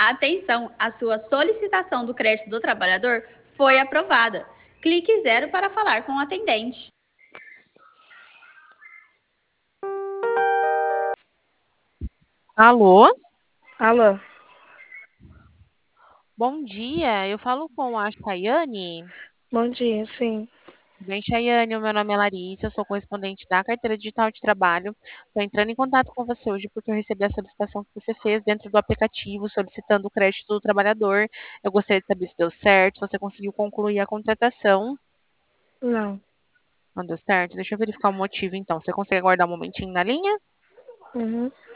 Atenção, a sua solicitação do crédito do trabalhador foi aprovada. Clique 0 para falar com o atendente. Alô? Alô, Bom dia, eu falo com a Chayane. bom dia, sim. Bem, Chayane, o meu nome é Larissa, eu sou correspondente da Carteira Digital de Trabalho. Estou entrando em contato com você hoje porque eu recebi a solicitação que você fez dentro do aplicativo solicitando o crédito do trabalhador. Eu gostaria de saber se deu certo, se você conseguiu concluir a contratação. Não. Não deu certo? Deixa eu verificar o motivo então. Você consegue aguardar um momentinho na linha? Uhum.